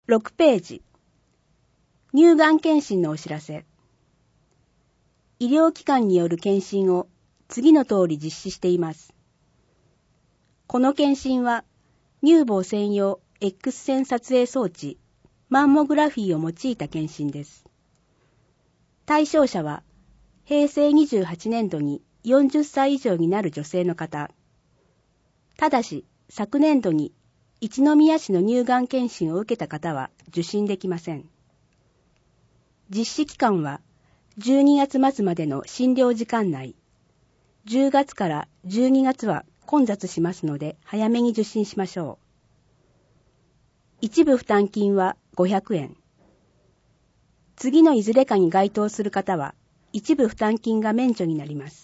6ページ。乳がん検診のお知らせ。医療機関による検診を次の通り実施しています。この検診は乳房専用 X 線撮影装置マンモグラフィーを用いた検診です。対象者は平成28年度に40歳以上になる女性の方。ただし昨年度に一宮市の乳がん検診を受けた方は受診できません。実施期間は12月末までの診療時間内。10月から12月は混雑しますので早めに受診しましょう。一部負担金は500円。次のいずれかに該当する方は一部負担金が免除になります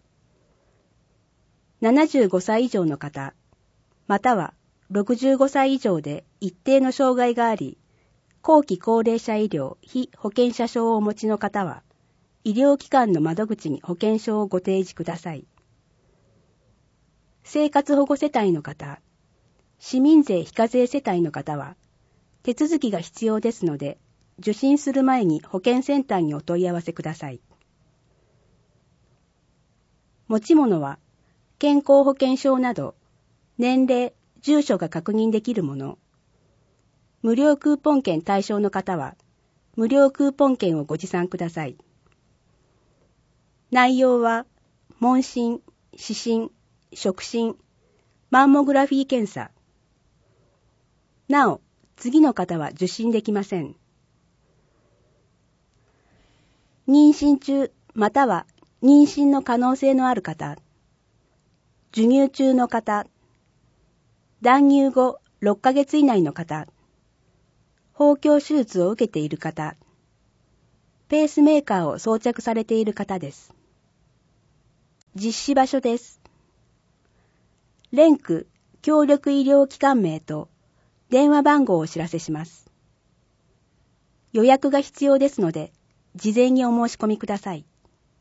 。75歳以上の方、または65歳以上で一定の障害があり、後期高齢者医療被保険者証をお持ちの方は、医療機関の窓口に保険証をご提示ください。生活保護世帯の方、市民税非課税世帯の方は、手続きが必要ですので、受診する前に保健センターにお問い合わせください。持ち物は、健康保険証など、年齢、住所が確認できるもの。無料クーポン券対象の方は、無料クーポン券をご持参ください。内容は、問診、視診、触診、マンモグラフィー検査。なお、次の方は受診できません。妊娠中または妊娠の可能性のある方、授乳中の方、断乳後6ヶ月以内の方、包協手術を受けている方、ペースメーカーを装着されている方です。実施場所です。連区協力医療機関名と電話番号をお知らせします。予約が必要ですので、事前にお申し込みください。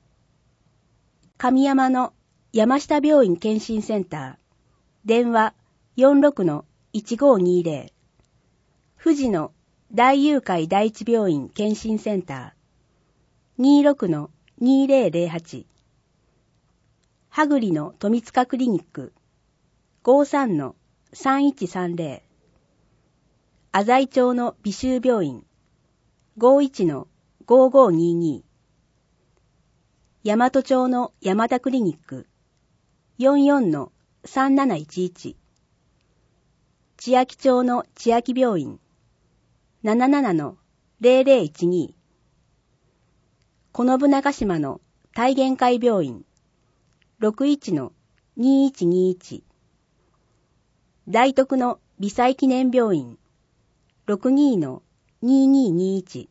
上山の山下病院検診センター、電話 46-1520。富士の大友会第一病院検診センター、26-2008。羽栗の富塚クリニック、53-3130。浅井町の美州病院、51-5522。大和町の山田クリニック、44-3711。千秋町の千秋病院、77-0012。此部長島の大玄会病院、61-2121。大徳の美彩記念病院、62-2221。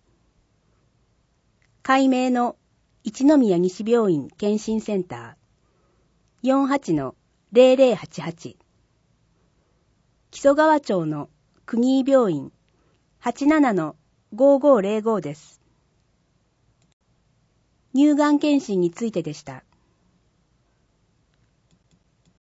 海明の一宮西病院検診センター、48-0088。木曽川町の国井病院、87-5505です。乳がん検診についてでした。